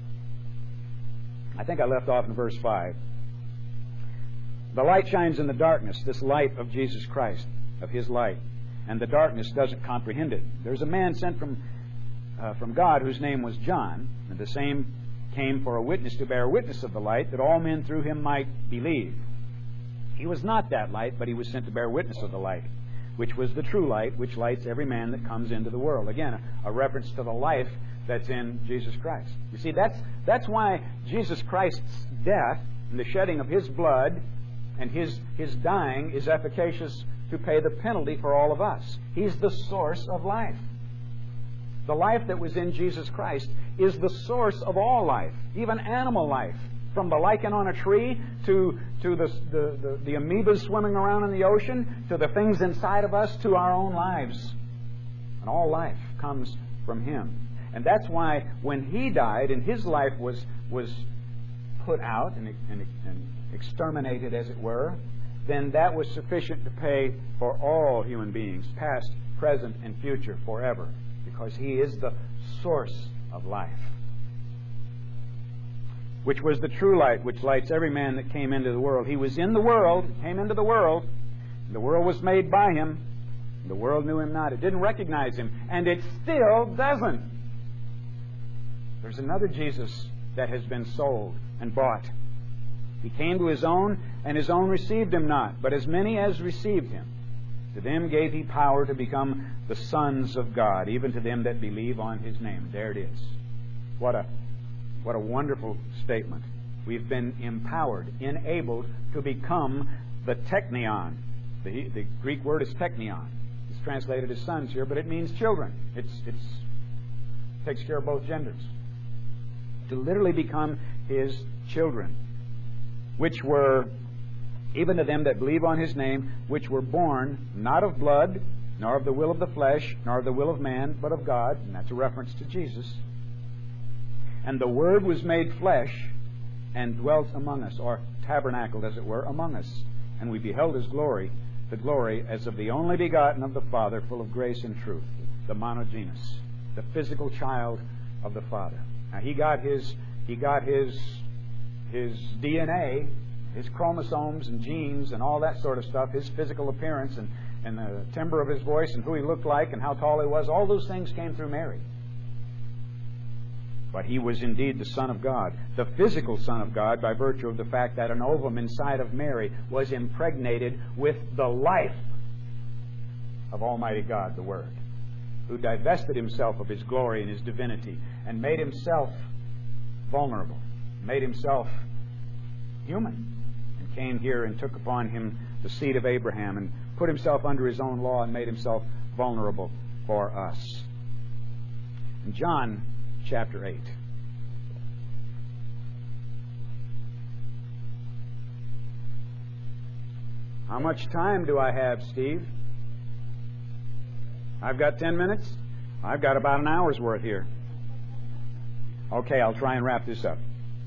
I think I left off in verse five. The light shines in the darkness, this light of Jesus Christ, of His light, and the darkness doesn't comprehend it. There's a man sent from, uh, from God whose name was John, and the same came for a witness to bear witness of the light, that all men through him might believe. He was not that light, but he was sent to bear witness of the light, which was the true light, which lights every man that comes into the world. Again, a, a reference to the life that's in Jesus Christ. You see, that's, that's why Jesus Christ's death and the shedding of His blood and His, His dying is efficacious to pay the penalty for all of us. He's the source of life. The life that was in Jesus Christ is the source of all life, even animal life. From the lichen on a tree to, to the, the, the, the amoebas swimming around in the ocean, to the things inside of us, to our own lives. And all life comes from Him. And that's why when He died and His life was, was put out and, and, and exterminated, as it were, then that was sufficient to pay for all human beings, past, present, and future, forever. Because He is the source of life, which was the true light, which lights every man that came into the world. He was in the world, came into the world, and the world was made by Him, and the world knew Him not. It didn't recognize Him, and it still doesn't. There's another Jesus that has been sold and bought. He came to His own, and His own received Him not. But as many as received Him, to them gave He power to become the sons of God, even to them that believe on His name. There it is. What a, what a wonderful statement. We've been empowered, enabled to become the teknion. The, the Greek word is teknion. It's translated as sons here, but it means children. It's, it's takes care of both genders. To literally become His children, which were, even to them that believe on His name, which were born not of blood, nor of the will of the flesh, nor of the will of man, but of God. And that's a reference to Jesus. And the Word was made flesh and dwelt among us, or tabernacled, as it were, among us. And we beheld His glory, the glory as of the only begotten of the Father, full of grace and truth. The monogenes, the physical child of the Father. Now He got His, He got His, His D N A, His chromosomes and genes and all that sort of stuff, His physical appearance and, and the timbre of His voice and who He looked like and how tall He was. All those things came through Mary. But He was indeed the Son of God, the physical Son of God, by virtue of the fact that an ovum inside of Mary was impregnated with the life of Almighty God, the Word, who divested Himself of His glory and His divinity and made Himself vulnerable, made Himself human, and came here and took upon Him the seed of Abraham and put Himself under His own law and made Himself vulnerable for us. In John chapter eight. How much time do I have, Steve? I've got ten minutes? I've got about an hour's worth here. Okay, I'll try and wrap this up.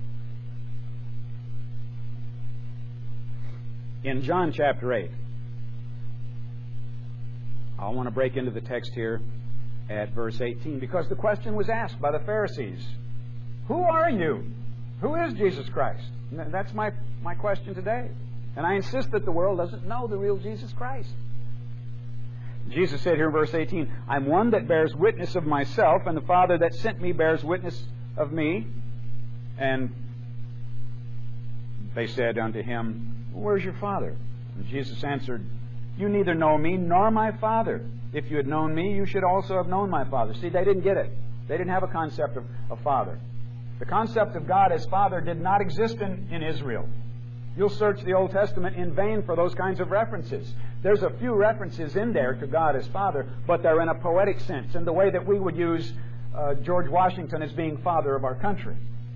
In John chapter eight, I want to break into the text here at verse eighteen, because the question was asked by the Pharisees. Who are you? Who is Jesus Christ? And that's my, my question today. And I insist that the world doesn't know the real Jesus Christ. Jesus said here in verse eighteen, I'm one that bears witness of myself, and the Father that sent me bears witness of me. And they said unto Him, where's your Father? And Jesus answered, you neither know me nor my Father. If you had known me, you should also have known my Father. See, they didn't get it. They didn't have a concept of a Father. The concept of God as Father did not exist in, in Israel. You'll search the Old Testament in vain for those kinds of references. There's a few references in there to God as Father, but they're in a poetic sense, in the way that we would use uh, George Washington as being father of our country.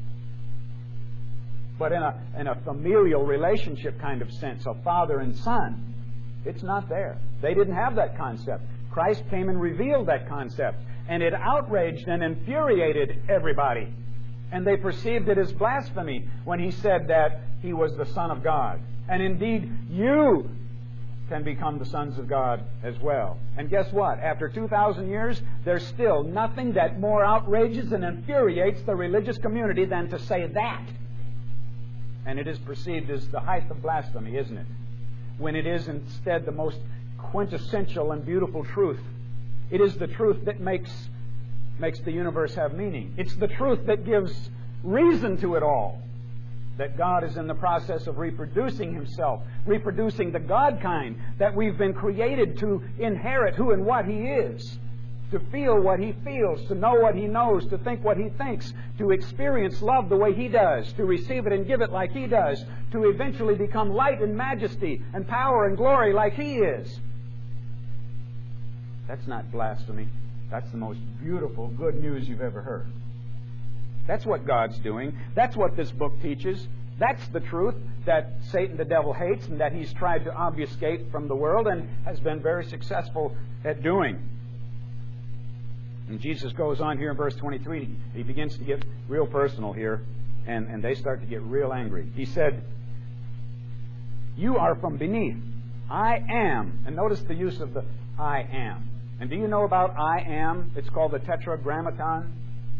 But in a, in a familial relationship kind of sense, of father and son, it's not there. They didn't have that concept. Christ came and revealed that concept, and it outraged and infuriated everybody. And they perceived it as blasphemy when He said that He was the Son of God. And indeed, you can become the sons of God as well. And guess what? After two thousand years, there's still nothing that more outrages and infuriates the religious community than to say that. And it is perceived as the height of blasphemy, isn't it? When it is instead the most quintessential and beautiful truth. It is the truth that makes makes the universe have meaning. It's the truth that gives reason to it all. That God is in the process of reproducing Himself, reproducing the God kind that we've been created to inherit who and what He is, to feel what He feels, to know what He knows, to think what He thinks, to experience love the way He does, to receive it and give it like He does, to eventually become light and majesty and power and glory like He is. That's not blasphemy. That's the most beautiful good news you've ever heard. That's what God's doing. That's what this book teaches. That's the truth that Satan, the devil, hates and that he's tried to obfuscate from the world and has been very successful at doing. And Jesus goes on here in verse twenty-three. He begins to get real personal here, and, and they start to get real angry. He said, you are from beneath. I am. And notice the use of the I am. And do you know about I am? It's called the Tetragrammaton.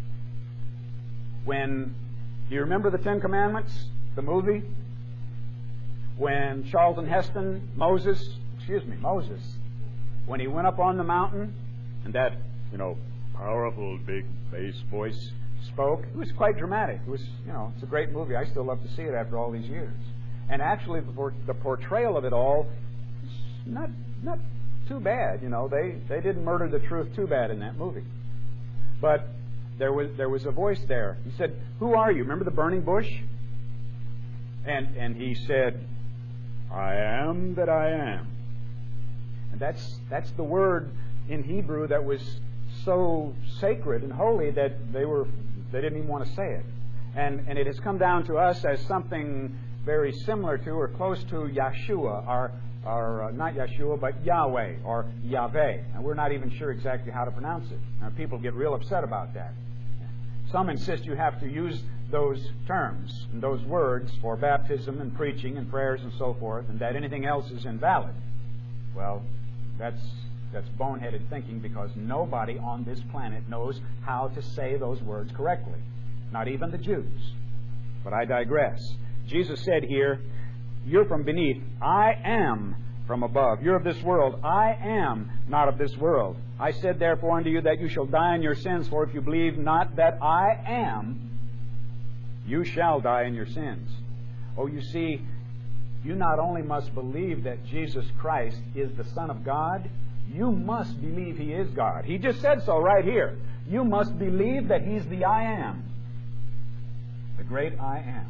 When, do you remember the Ten Commandments, the movie? When Charlton Heston, Moses, excuse me, Moses, when he went up on the mountain, and that, you know, powerful big bass voice spoke. It was quite dramatic. It was, you know, it's a great movie. I still love to see it after all these years. And actually, the, the portrayal of it all is not not too bad. You know, they they didn't murder the truth too bad in that movie. But there was there was a voice there. He said, "Who are you?" Remember the burning bush? And and he said, "I am that I am." And that's that's the word in Hebrew that was so sacred and holy that they were they didn't even want to say it. And and it has come down to us as something very similar to or close to Yeshua, our or uh, not Yeshua, but Yahweh or Yahweh. And we're not even sure exactly how to pronounce it. Now, people get real upset about that. Some insist you have to use those terms and those words for baptism and preaching and prayers and so forth, and that anything else is invalid. Well, that's that's boneheaded thinking, because nobody on this planet knows how to say those words correctly. Not even the Jews. But I digress. Jesus said here, "You're from beneath. I am from above. You're of this world. I am not of this world. I said therefore unto you that you shall die in your sins, for if you believe not that I am, you shall die in your sins." Oh, you see, you not only must believe that Jesus Christ is the Son of God, you must believe He is God. He just said so right here. You must believe that He's the I am. The great I am.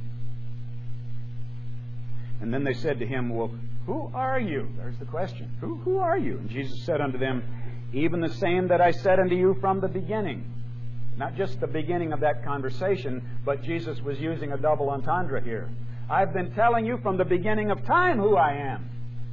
And then they said to Him, "Well, who are you?" There's the question. Who, who are you? And Jesus said unto them, "Even the same that I said unto you from the beginning." Not just the beginning of that conversation, but Jesus was using a double entendre here. I've been telling you from the beginning of time who I am.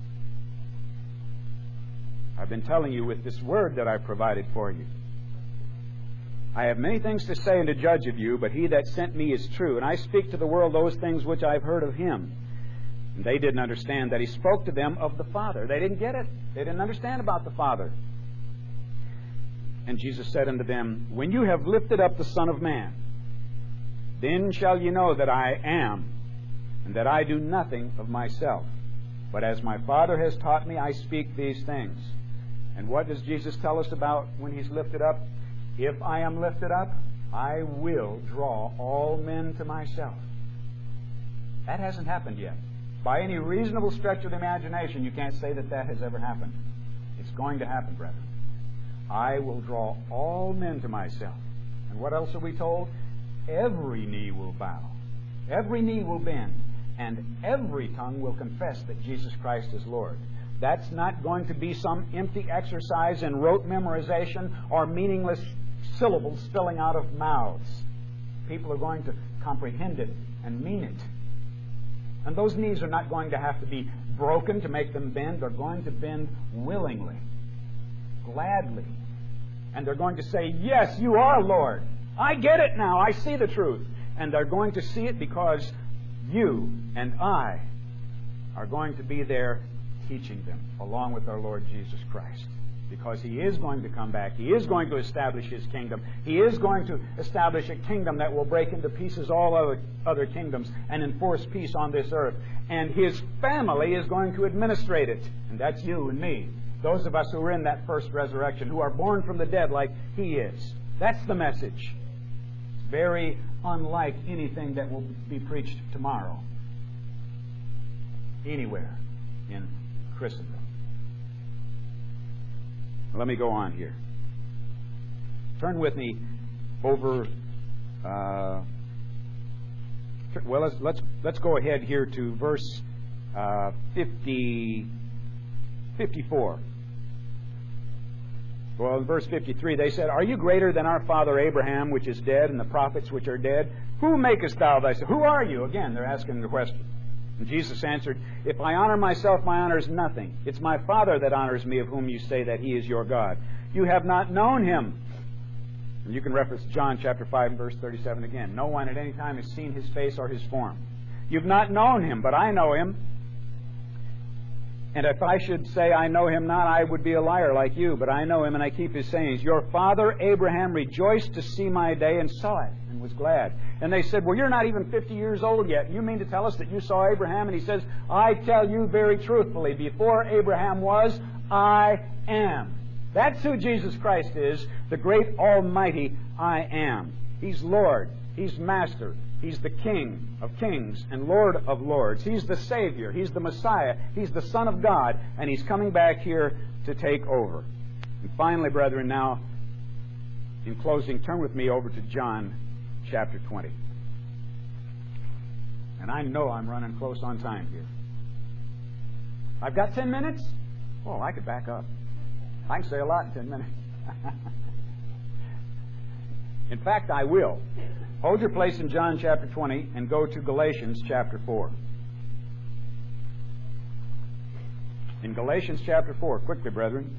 I've been telling you with this word that I provided for you. I have many things to say and to judge of you, but He that sent me is true, and I speak to the world those things which I've heard of Him. And they didn't understand that He spoke to them of the Father. They didn't get it. They didn't understand about the Father. And Jesus said unto them, "When you have lifted up the Son of Man, then shall ye know that I am, and that I do nothing of myself. But as my Father has taught me, I speak these things." And what does Jesus tell us about when He's lifted up? If I am lifted up, I will draw all men to myself. That hasn't happened yet. By any reasonable stretch of the imagination, you can't say that that has ever happened. It's going to happen, brethren. I will draw all men to myself. And what else are we told? Every knee will bow. Every knee will bend. And every tongue will confess that Jesus Christ is Lord. That's not going to be some empty exercise in rote memorization or meaningless syllables spilling out of mouths. People are going to comprehend it and mean it. And those knees are not going to have to be broken to make them bend. They're going to bend willingly, gladly. And they're going to say, "Yes, you are Lord. I get it now. I see the truth." And they're going to see it because you and I are going to be there teaching them along with our Lord Jesus Christ. Because He is going to come back. He is going to establish His kingdom. He is going to establish a kingdom that will break into pieces all other, other kingdoms and enforce peace on this earth. And His family is going to administrate it. And that's you and me. Those of us who are in that first resurrection, who are born from the dead like He is. That's the message. It's very unlike anything that will be preached tomorrow. Anywhere in Christendom. Let me go on here. Turn with me over. Uh, well, let's let's let's go ahead here to verse uh, fifty, fifty-four. Well, in verse fifty-three, they said, "Are you greater than our father Abraham, which is dead, and the prophets which are dead? Who makest thou thyself?" Who are you? Again, they're asking the question. And Jesus answered, "If I honor myself, my honor is nothing. It's my Father that honors me, of whom you say that He is your God. You have not known Him." And you can reference John chapter five and verse thirty-seven again. "No one at any time has seen His face or His form. You've not known Him, but I know Him. And if I should say I know Him not, I would be a liar like you. But I know Him, and I keep His sayings. Your father Abraham rejoiced to see my day, and saw it, and was glad." And they said, "Well, you're not even fifty years old yet. You mean to tell us that you saw Abraham?" And He says, "I tell you very truthfully, before Abraham was, I am." That's who Jesus Christ is, the great almighty I am. He's Lord. He's Master. He's the King of kings and Lord of lords. He's the Savior. He's the Messiah. He's the Son of God. And He's coming back here to take over. And finally, brethren, now, in closing, turn with me over to John chapter twenty. And I know I'm running close on time here. I've got ten minutes? Oh, I could back up. I can say a lot in ten minutes. In fact, I will. Hold your place in John chapter twenty and go to Galatians chapter four. In Galatians chapter four, quickly, brethren.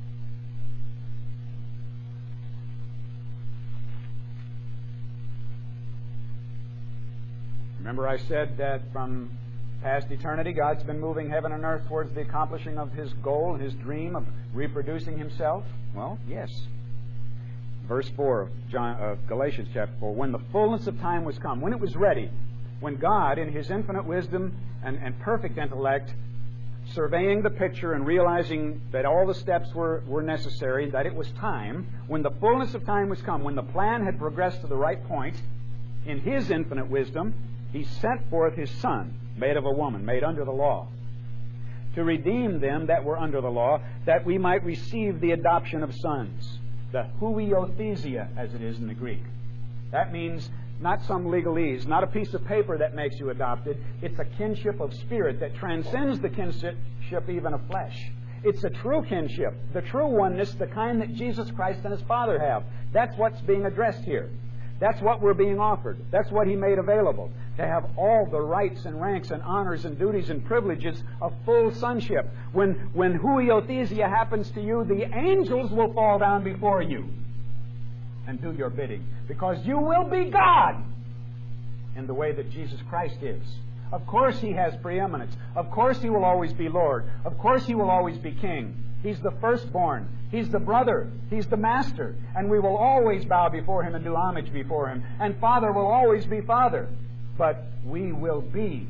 Remember I said that from past eternity, God's been moving heaven and earth towards the accomplishing of His goal, His dream of reproducing Himself? Well, yes. Verse four of John, uh, Galatians chapter four. When the fullness of time was come, when it was ready, when God, in His infinite wisdom and, and perfect intellect, surveying the picture and realizing that all the steps were, were necessary, that it was time, when the fullness of time was come, when the plan had progressed to the right point, in His infinite wisdom, He sent forth His Son, made of a woman, made under the law, to redeem them that were under the law, that we might receive the adoption of sons. The huiothesia, as it is in the Greek. That means not some legalese, not a piece of paper that makes you adopted. It's a kinship of spirit that transcends the kinship even of flesh. It's a true kinship, the true oneness, the kind that Jesus Christ and His Father have. That's what's being addressed here. That's what we're being offered. That's what He made available. To have all the rights and ranks and honors and duties and privileges of full sonship. When, when huiothesia happens to you, the angels will fall down before you and do your bidding. Because you will be God in the way that Jesus Christ is. Of course He has preeminence. Of course He will always be Lord. Of course He will always be King. He's the firstborn. He's the brother. He's the master. And we will always bow before Him and do homage before Him. And Father will always be Father. But we will be,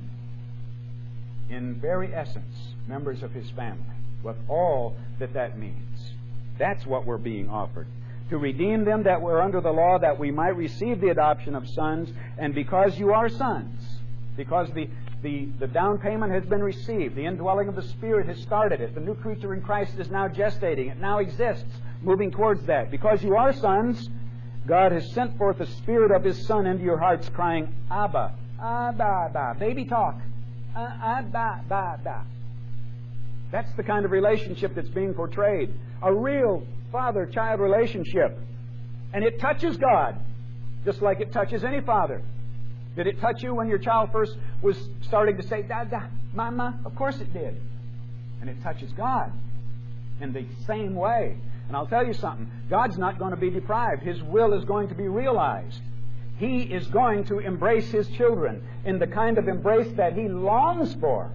in very essence, members of His family, with all that that means. That's what we're being offered. To redeem them that were under the law, that we might receive the adoption of sons. And because you are sons, because the, the, the down payment has been received, the indwelling of the Spirit has started it, the new creature in Christ is now gestating, it now exists, moving towards that. Because you are sons, God has sent forth the Spirit of His Son into your hearts, crying, Abba, Abba, Abba. Baby talk. Uh, Abba, Abba, Abba. That's the kind of relationship that's being portrayed. A real father-child relationship. And it touches God, just like it touches any father. Did it touch you when your child first was starting to say, Dada, Mama? Of course it did. And it touches God in the same way. And I'll tell you something. God's not going to be deprived. His will is going to be realized. He is going to embrace His children in the kind of embrace that He longs for.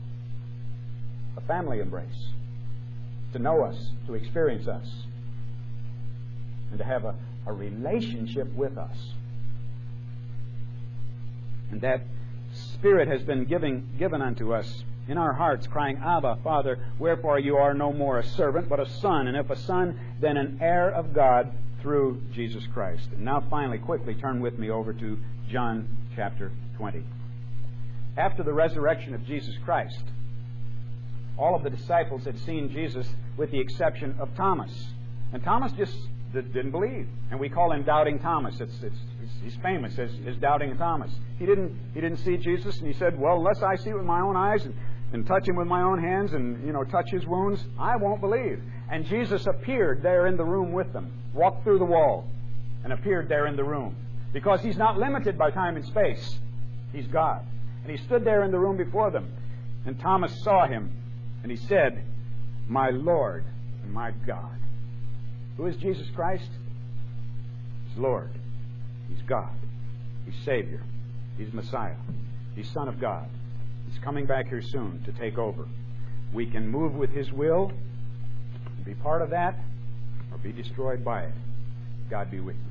A family embrace. To know us, to experience us, and to have a, a relationship with us. And that Spirit has been giving, given unto us in our hearts, crying, Abba, Father, wherefore you are no more a servant, but a son. And if a son, then an heir of God through Jesus Christ. And now finally, quickly, turn with me over to John chapter twenty. After the resurrection of Jesus Christ, all of the disciples had seen Jesus with the exception of Thomas. And Thomas just didn't believe. And we call him Doubting Thomas. It's, it's, he's famous as, as Doubting Thomas. He didn't, he didn't see Jesus, and he said, well, unless I see it with my own eyes and, and touch Him with my own hands and, you know, touch His wounds, I won't believe. And Jesus appeared there in the room with them, walked through the wall, and appeared there in the room. Because He's not limited by time and space. He's God. And He stood there in the room before them. And Thomas saw Him, and he said, my Lord and my God. Who is Jesus Christ? He's Lord. He's God. He's Savior. He's Messiah. He's Son of God. He's coming back here soon to take over. We can move with His will and be part of that, or be destroyed by it. God be with you.